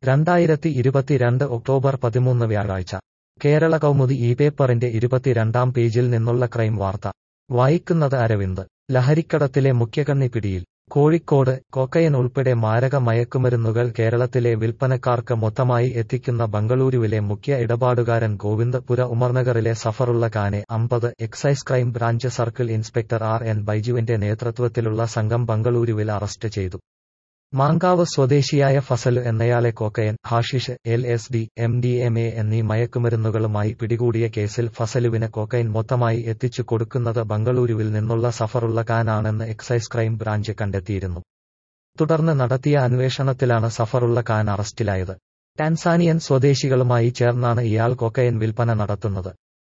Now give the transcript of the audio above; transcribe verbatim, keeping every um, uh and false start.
രണ്ടായിരത്തി ഇരുപത്തിരണ്ട് ഒക്ടോബർ പതിമൂന്ന് വ്യാഴാഴ്ച കേരള കൗമുദി ഈ പേപ്പറിന്റെ ഇരുപത്തിരണ്ടാം പേജിൽ നിന്നുള്ള ക്രൈം വാർത്ത വായിക്കുന്നത് അരവിന്ദ്. ലഹരിക്കടത്തിലെ മുഖ്യകണ്ണി പിടിയിൽ. കോഴിക്കോട് കോക്കയൻ ഉൾപ്പെടെ മാരക മയക്കുമരുന്നുകൾ കേരളത്തിലെ വിൽപ്പനക്കാർക്ക് മൊത്തമായി എത്തിക്കുന്ന ബംഗളൂരുവിലെ മുഖ്യ ഇടപാടുകാരൻ ഗോവിന്ദ് പുര ഉമർനഗറിലെ സഫറുള്ള ഖാനെ അമ്പത് excise crime branch circle inspector R N ബൈജുവിന്റെ നേതൃത്വത്തിലുള്ള സംഘം ബംഗളൂരുവിൽ അറസ്റ്റ് ചെയ്തു. മാങ്കാവ് സ്വദേശിയായ ഫസലു എന്നയാളെ cocaine, hashish, L S D, M D M A എന്നീ മയക്കുമരുന്നുകളുമായി പിടികൂടിയ കേസിൽ ഫസലുവിന് കോക്കൈൻ മൊത്തമായി എത്തിച്ചു കൊടുക്കുന്നത് ബംഗളൂരുവിൽ നിന്നുള്ള സഫറുള്ള ഖാൻ ആണെന്ന് എക്സൈസ് ക്രൈം ബ്രാഞ്ച് കണ്ടെത്തിയിരുന്നു. തുടർന്ന് നടത്തിയ അന്വേഷണത്തിലാണ് സഫറുള്ള ഖാൻ അറസ്റ്റിലായത്. ടാൻസാനിയൻ സ്വദേശികളുമായി ചേർന്നാണ് ഇയാൾ കോക്കൈൻ വിൽപ്പന നടത്തുന്നത്.